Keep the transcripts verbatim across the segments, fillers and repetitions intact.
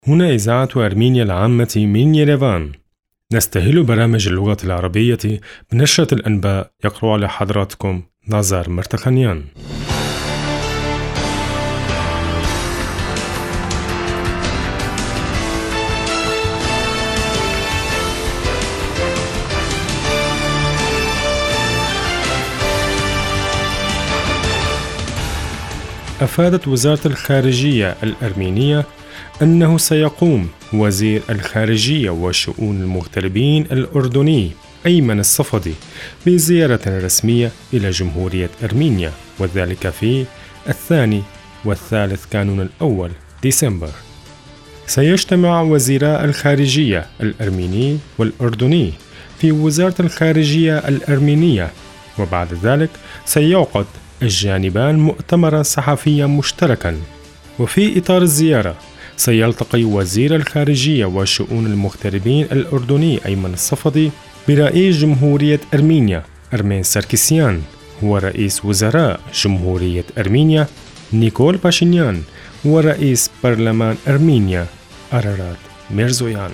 هنا إذاعة أرمينيا العامة من يريفان. نستهل برامج اللغة العربية بنشرة الأنباء. يقرأ على حضراتكم نازار مرتخنيان. أفادت وزارة الخارجية الأرمينية أنه سيقوم وزير الخارجية وشؤون المغتربين الأردني أيمن الصفدي بزيارة رسمية إلى جمهورية أرمينيا، وذلك في الثاني والثالث كانون الأول ديسمبر. سيجتمع وزيراء الخارجية الأرميني والأردني في وزارة الخارجية الأرمينية، وبعد ذلك سيعقد الجانبان مؤتمرا صحفيا مشتركا. وفي إطار الزيارة سيلتقي وزير الخارجية وشؤون المغتربين الأردني أيمن الصفدي برئيس جمهورية أرمينيا أرمين ساركسيان ورئيس وزراء جمهورية أرمينيا نيكول باشينيان ورئيس برلمان أرمينيا أرارات ميرزويان.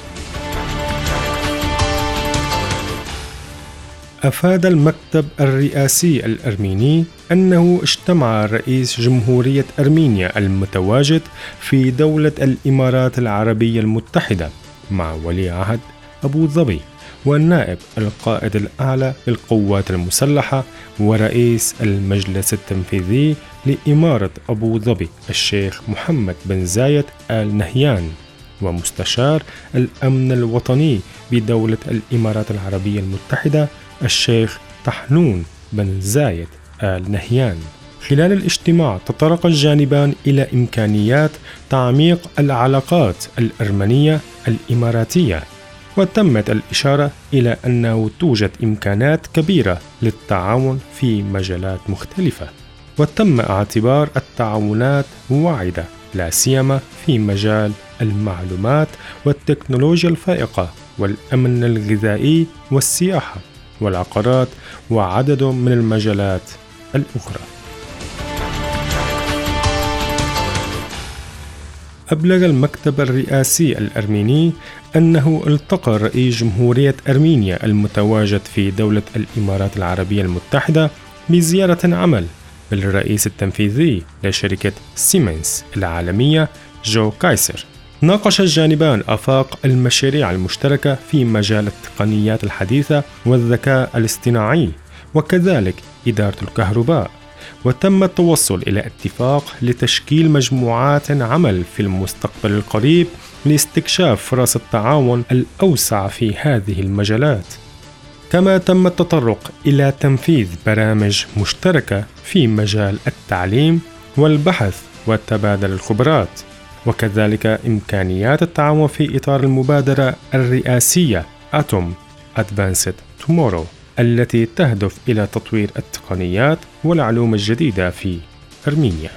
أفاد المكتب الرئاسي الأرميني أنه اجتمع رئيس جمهورية أرمينيا المتواجد في دولة الإمارات العربية المتحدة مع ولي عهد أبو ظبي والنائب القائد الأعلى للقوات المسلحة ورئيس المجلس التنفيذي لإمارة أبو ظبي الشيخ محمد بن زايد آل نهيان ومستشار الأمن الوطني بدولة الإمارات العربية المتحدة الشيخ طحنون بن زايد آل نهيان. خلال الاجتماع تطرق الجانبان إلى إمكانيات تعميق العلاقات الأرمنية الإماراتية، وتمت الإشارة إلى أنه توجد إمكانات كبيرة للتعاون في مجالات مختلفة، وتم اعتبار التعاونات واعدة لا سيما في مجال المعلومات والتكنولوجيا الفائقة والأمن الغذائي والسياحة والعقارات وعدد من المجالات الأخرى. أبلغ المكتب الرئاسي الأرميني أنه التقى رئيس جمهورية أرمينيا المتواجد في دولة الإمارات العربية المتحدة بزيارة عمل بالرئيس التنفيذي لشركة سيمنز العالمية جو كايسر. ناقش الجانبان آفاق المشاريع المشتركة في مجال التقنيات الحديثة والذكاء الاصطناعي وكذلك إدارة الكهرباء، وتم التوصل إلى اتفاق لتشكيل مجموعات عمل في المستقبل القريب لاستكشاف فرص التعاون الأوسع في هذه المجالات. كما تم التطرق إلى تنفيذ برامج مشتركة في مجال التعليم والبحث وتبادل الخبرات، وكذلك إمكانيات التعاون في إطار المبادرة الرئاسية Atom Advanced Tomorrow التي تهدف إلى تطوير التقنيات والعلوم الجديدة في أرمينيا.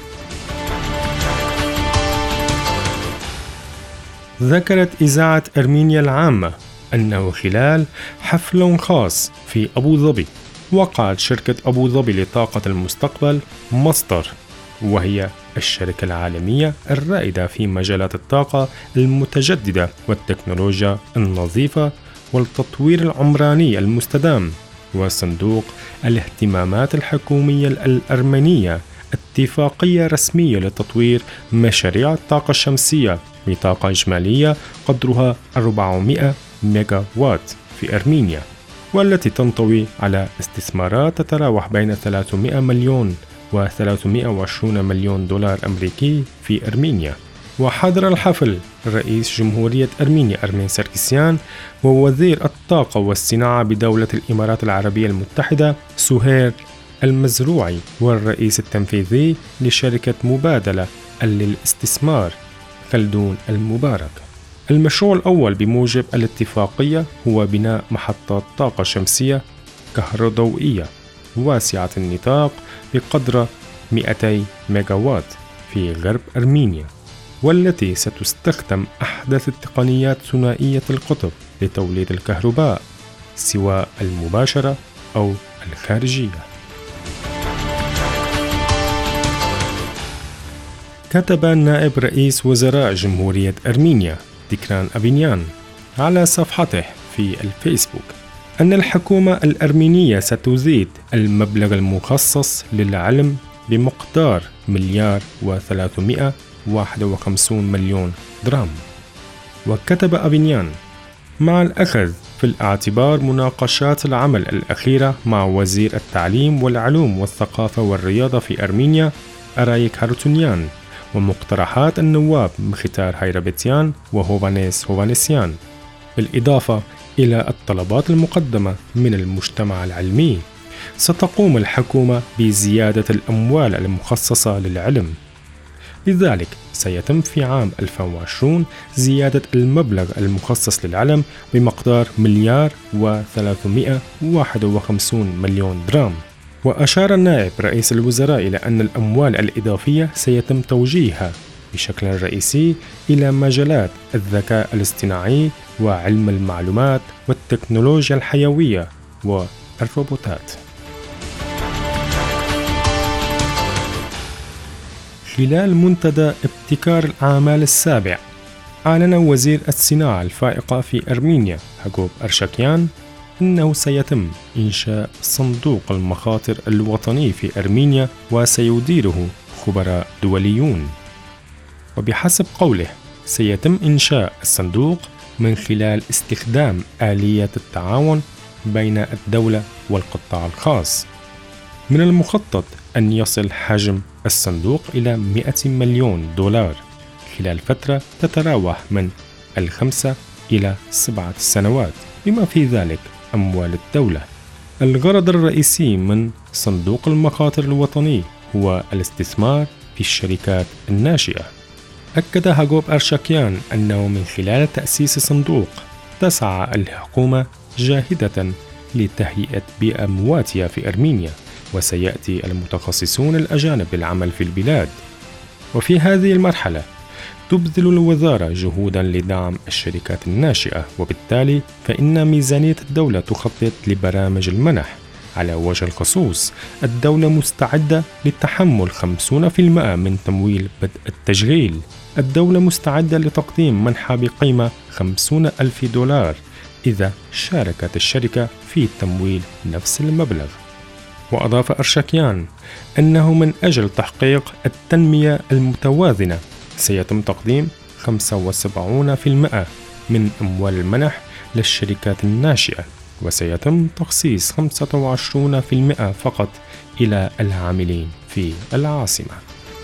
ذكرت إذاعة أرمينيا العامة أنه خلال حفل خاص في أبو ظبي وقعت شركة أبو ظبي لطاقة المستقبل مصدر، وهي الشركة العالمية الرائدة في مجالات الطاقة المتجددة والتكنولوجيا النظيفة والتطوير العمراني المستدام، وصندوق الاهتمامات الحكومية الأرمنية اتفاقية رسمية لتطوير مشاريع الطاقة الشمسية بطاقة إجمالية قدرها أربعمائة ميجا وات في أرمينيا، والتي تنطوي على استثمارات تتراوح بين ثلاثمائة مليون و ثلاثمائة وعشرين مليون دولار أمريكي في أرمينيا. وحضر الحفل رئيس جمهورية أرمينيا أرمين ساركسيان ووزير الطاقة والصناعة بدولة الإمارات العربية المتحدة سهير المزروعي والرئيس التنفيذي لشركة مبادلة للاستثمار خلدون المبارك. المشروع الأول بموجب الاتفاقية هو بناء محطات طاقة شمسية كهروضوئية واسعة النطاق بقدر مئتي ميجا وات في غرب أرمينيا، والتي ستستخدم أحدث التقنيات ثنائية القطب لتوليد الكهرباء سواء المباشرة أو الخارجية. كتب نائب رئيس وزراء جمهورية أرمينيا تيغران أفينيان على صفحته في الفيسبوك أن الحكومة الأرمينية ستزيد المبلغ المخصص للعلم بمقدار مليار وثلاثمائة وواحد وخمسين مليون درهم. وكتب أفينيان: مع الأخذ في الاعتبار مناقشات العمل الأخيرة مع وزير التعليم والعلوم والثقافة والرياضة في أرمينيا أرايك هارتونيان ومقترحات النواب مختار هيرابتيان وهوفانيس هوفانيسيان، بالإضافة إلى الطلبات المقدمة من المجتمع العلمي، ستقوم الحكومة بزيادة الأموال المخصصة للعلم. لذلك سيتم في عام ألفين وعشرين زيادة المبلغ المخصص للعلم بمقدار مليار وثلاثمائة وواحد وخمسين مليون درهم. وأشار النائب رئيس الوزراء إلى أن الأموال الإضافية سيتم توجيهها بشكل رئيسي إلى مجالات الذكاء الاصطناعي وعلم المعلومات والتكنولوجيا الحيوية والروبوتات. خلال منتدى ابتكار الأعمال السابع، أعلن وزير الصناعة الفائقة في أرمينيا هاغوب أرشكيان إنه سيتم إنشاء صندوق المخاطر الوطني في أرمينيا وسيديره خبراء دوليون. وبحسب قوله سيتم إنشاء الصندوق من خلال استخدام آلية التعاون بين الدولة والقطاع الخاص. من المخطط أن يصل حجم الصندوق إلى مئة مليون دولار خلال فترة تتراوح من الخمسة إلى سبعة سنوات، بما في ذلك أموال الدولة. الغرض الرئيسي من صندوق المخاطر الوطني هو الاستثمار في الشركات الناشئة. أكد هاغوب أرشكيان أنه من خلال تأسيس صندوق تسعى الحكومة جاهدة لتهيئة بيئة مواتية في أرمينيا، وسيأتي المتخصصون الأجانب للعمل في البلاد. وفي هذه المرحلة تبذل الوزارة جهودا لدعم الشركات الناشئة، وبالتالي فإن ميزانية الدولة تخطط لبرامج المنح. على وجه الخصوص الدولة مستعدة لتحمل خمسين بالمئة من تمويل بدء التشغيل. الدولة مستعدة لتقديم منحة بقيمة خمسين ألف دولار إذا شاركت الشركة في تمويل نفس المبلغ. وأضاف أرشكيان أنه من أجل تحقيق التنمية المتوازنة سيتم تقديم خمسة وسبعين بالمئة من أموال المنح للشركات الناشئة، وسيتم تخصيص خمسة وعشرين بالمئة فقط إلى العاملين في العاصمة.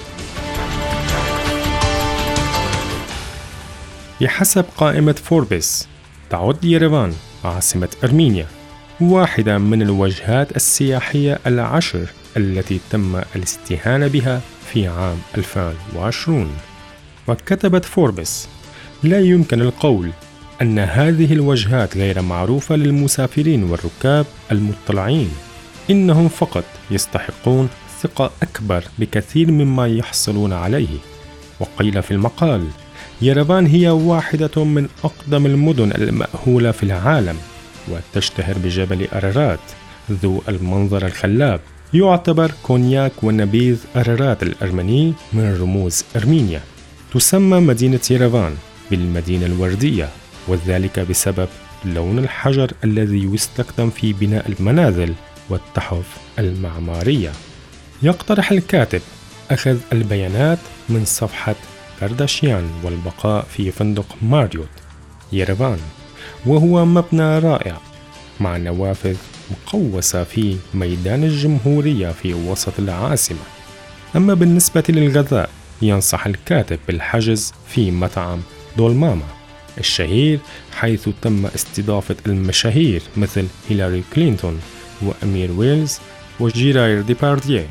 بحسب قائمة فوربس، تعد ييرفان عاصمة أرمينيا واحدة من الوجهات السياحية العشر التي تم الاستهانة بها في عام ألفين وعشرين. وكتبت فوربس: لا يمكن القول أن هذه الوجهات غير معروفة للمسافرين والركاب المطلعين، إنهم فقط يستحقون ثقة أكبر بكثير مما يحصلون عليه. وقيل في المقال: ييرفان هي واحدة من أقدم المدن المأهولة في العالم، وتشتهر بجبل أرارات ذو المنظر الخلاب. يعتبر كونياك ونبيذ أرارات الأرمني من رموز أرمينيا. تسمى مدينة ييرفان بالمدينة الوردية، وذلك بسبب لون الحجر الذي يستخدم في بناء المنازل والتحف المعمارية. يقترح الكاتب أخذ البيانات من صفحة كارداشيان والبقاء في فندق ماريوت ييرفان، وهو مبنى رائع مع نوافذ مقوسة في ميدان الجمهورية في وسط العاصمة. أما بالنسبة للغذاء، ينصح الكاتب بالحجز في مطعم دولماما الشهير، حيث تم استضافة المشاهير مثل هيلاري كلينتون وأمير ويلز وجيراير ديبارديه.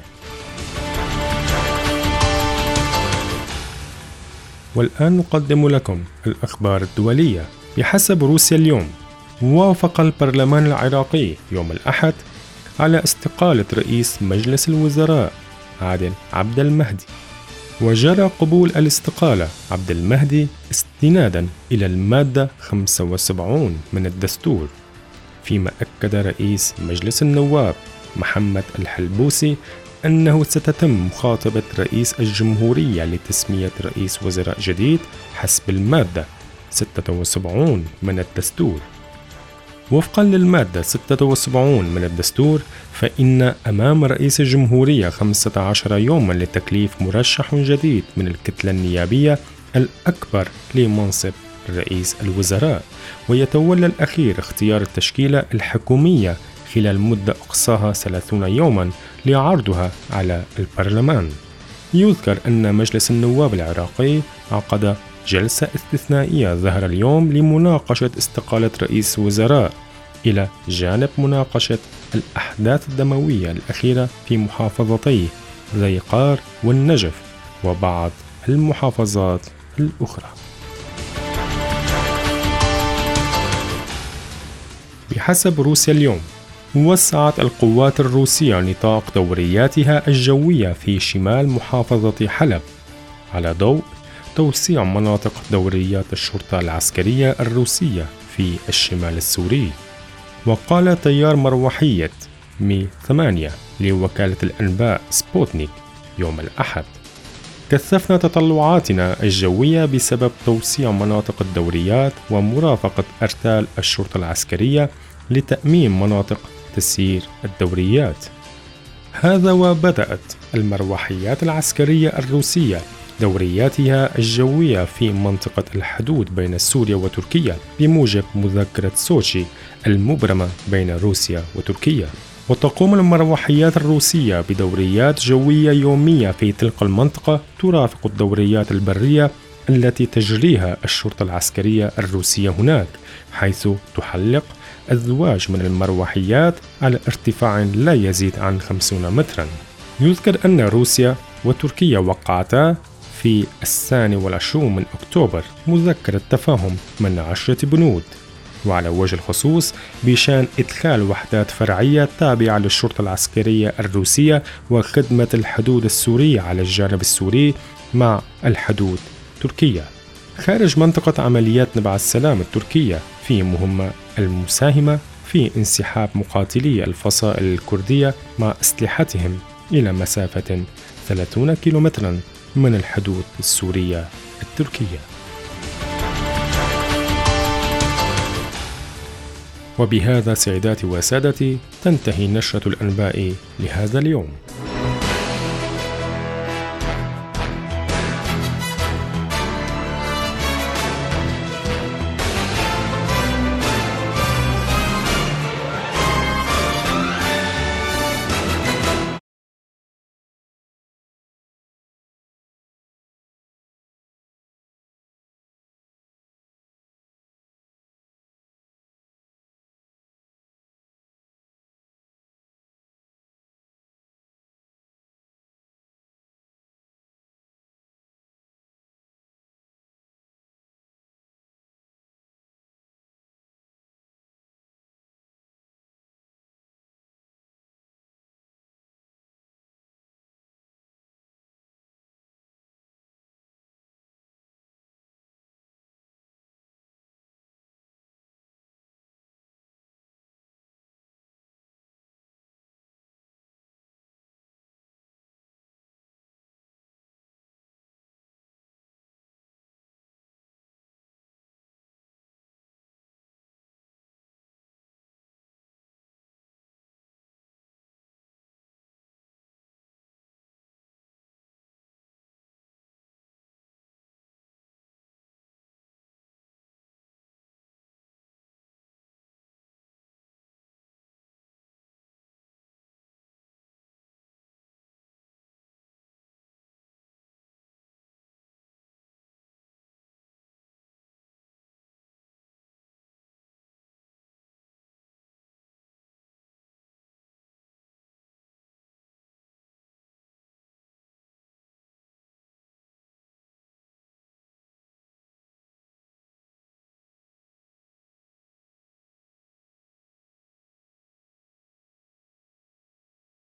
والآن نقدم لكم الأخبار الدولية. بحسب روسيا اليوم، وافق البرلمان العراقي يوم الأحد على استقالة رئيس مجلس الوزراء عادل عبد المهدي، وجرى قبول الاستقالة عبد المهدي استنادا إلى المادة خمسة وسبعين من الدستور، فيما أكد رئيس مجلس النواب محمد الحلبوسي أنه ستتم مخاطبة رئيس الجمهورية لتسمية رئيس وزراء جديد حسب المادة ستة وسبعين من الدستور. وفقا للمادة ستة وسبعين من الدستور، فإن أمام رئيس الجمهورية خمسة عشر يوما لتكليف مرشح جديد من الكتلة النيابية الأكبر لمنصب رئيس الوزراء، ويتولى الأخير اختيار التشكيلة الحكومية خلال مدة أقصاها ثلاثين يوما لعرضها على البرلمان. يذكر أن مجلس النواب العراقي عقد جلسة استثنائية ظهر اليوم لمناقشة استقالة رئيس وزراء، إلى جانب مناقشة الأحداث الدموية الأخيرة في محافظتي ذي قار والنجف وبعض المحافظات الأخرى. بحسب روسيا اليوم، وسعت القوات الروسية نطاق دورياتها الجوية في شمال محافظة حلب على ضوء توسيع مناطق دوريات الشرطة العسكرية الروسية في الشمال السوري. وقال طيار مروحية مي ثمانية لوكالة الأنباء سبوتنيك يوم الأحد: كثفنا تطلعاتنا الجوية بسبب توسيع مناطق الدوريات ومرافقة أرتال الشرطة العسكرية لتأمين مناطق تسيير الدوريات. هذا وبدأت المروحيات العسكرية الروسية دورياتها الجوية في منطقة الحدود بين سوريا وتركيا بموجب مذكرة سوتشي المبرمة بين روسيا وتركيا. وتقوم المروحيات الروسية بدوريات جوية يومية في تلك المنطقة ترافق الدوريات البرية التي تجريها الشرطة العسكرية الروسية هناك، حيث تحلق أزواج من المروحيات على ارتفاع لا يزيد عن خمسين مترا. يذكر أن روسيا وتركيا وقعتا في الثاني والعشرين من أكتوبر مذكرة تفاهم من عشرة بنود، وعلى وجه الخصوص بشأن إدخال وحدات فرعية تابعة للشرطة العسكرية الروسية وخدمة الحدود السورية على الجانب السوري مع الحدود تركيا خارج منطقة عمليات نبع السلام التركية، في مهمة المساهمة في انسحاب مقاتلي الفصائل الكردية مع أسلحتهم إلى مسافة ثلاثين كيلومترا من الحدود السورية التركية. وبهذا سيداتي وسادتي تنتهي نشرة الأنباء لهذا اليوم.